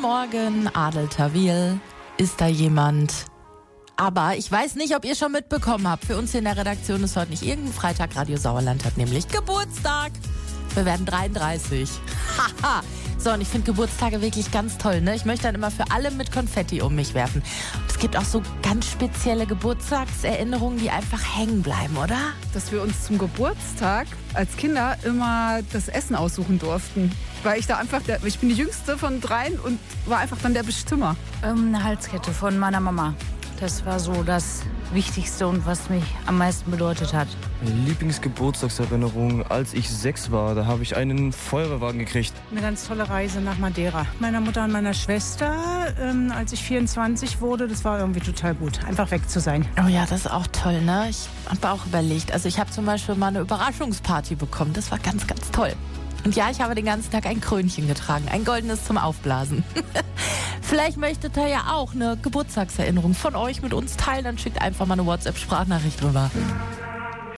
Morgen, Adel Tawil. Ist da jemand? Aber ich weiß nicht, ob ihr schon mitbekommen habt. Für uns hier in der Redaktion ist heute nicht irgendein Freitag. Radio Sauerland hat nämlich Geburtstag. Wir werden 33. Haha. So, und ich finde Geburtstage wirklich ganz toll, ne? Ich möchte dann immer für alle mit Konfetti um mich werfen. Und es gibt auch so ganz spezielle Geburtstagserinnerungen, die einfach hängen bleiben, oder? Dass wir uns zum Geburtstag als Kinder immer das Essen aussuchen durften. Weil ich da einfach, ich bin die Jüngste von 3 und war einfach dann der Bestimmer. Eine Halskette von meiner Mama. Das war so das Wichtigste und was mich am meisten bedeutet hat. Meine Lieblingsgeburtstagserinnerung, als ich 6 war, da habe ich einen Feuerwehrwagen gekriegt. Eine ganz tolle Reise nach Madeira. Meiner Mutter und meiner Schwester, als ich 24 wurde, das war irgendwie total gut, einfach weg zu sein. Oh ja, das ist auch toll, ne? Ich habe auch überlegt. Also ich habe zum Beispiel mal eine Überraschungsparty bekommen. Das war ganz, ganz toll. Und ja, ich habe den ganzen Tag ein Krönchen getragen. Ein goldenes zum Aufblasen. Vielleicht möchtet ihr ja auch eine Geburtstagserinnerung von euch mit uns teilen. Dann schickt einfach mal eine WhatsApp-Sprachnachricht rüber.